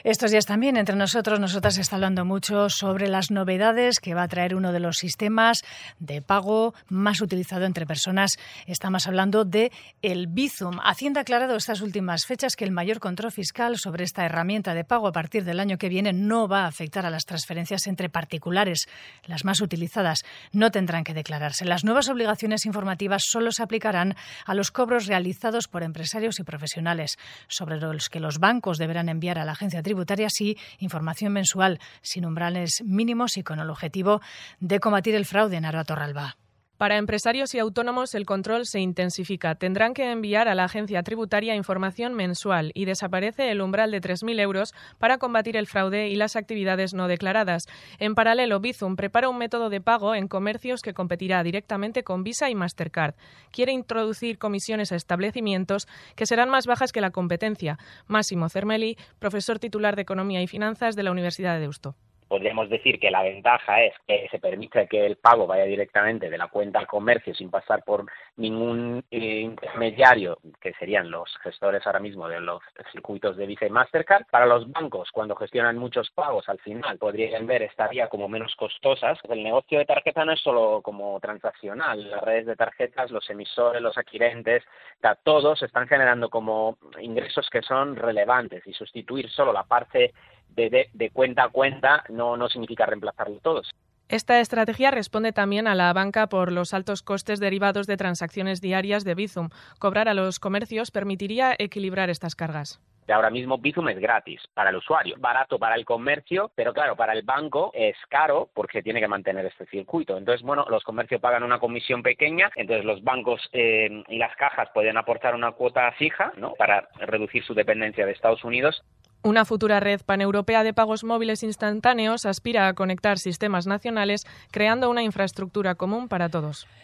Estos días también entre nosotras se está hablando mucho sobre las novedades que va a traer uno de los sistemas de pago más utilizado entre personas. Estamos hablando de el Bizum. Hacienda ha aclarado estas últimas fechas que el mayor control fiscal sobre esta herramienta de pago a partir del año que viene no va a afectar a las transferencias entre particulares. Las más utilizadas no tendrán que declararse. Las nuevas obligaciones informativas solo se aplicarán a los cobros realizados por empresarios y profesionales, sobre los que los bancos deberán enviar a la agencia tributaria, sí, información mensual, sin umbrales mínimos y con el objetivo de combatir el fraude. Nara Torralba. Para empresarios y autónomos el control se intensifica. Tendrán que enviar a la agencia tributaria información mensual y desaparece el umbral de 3.000 euros para combatir el fraude y las actividades no declaradas. En paralelo, Bizum prepara un método de pago en comercios que competirá directamente con Visa y Mastercard. Quiere introducir comisiones a establecimientos que serán más bajas que la competencia. Máximo Cermeli, profesor titular de Economía y Finanzas de la Universidad de Deusto. Podríamos decir que la ventaja es que se permite que el pago vaya directamente de la cuenta al comercio sin pasar por ningún intermediario, que serían los gestores ahora mismo de los circuitos de Visa y Mastercard. Para los bancos, cuando gestionan muchos pagos, al final podrían ver esta vía como menos costosas. El negocio de tarjeta no es solo como transaccional. Las redes de tarjetas, los emisores, los adquirentes, todos están generando como ingresos que son relevantes, y sustituir solo la parte de cuenta a cuenta no significa reemplazarlo todos. Esta estrategia responde también a la banca por los altos costes derivados de transacciones diarias de Bizum. Cobrar a los comercios permitiría equilibrar estas cargas. Ahora mismo Bizum es gratis para el usuario, barato para el comercio, pero claro, para el banco es caro porque tiene que mantener este circuito. Entonces, los comercios pagan una comisión pequeña, entonces los bancos y las cajas pueden aportar una cuota fija, ¿no?, para reducir su dependencia de Estados Unidos. Una futura red paneuropea de pagos móviles instantáneos aspira a conectar sistemas nacionales creando una infraestructura común para todos.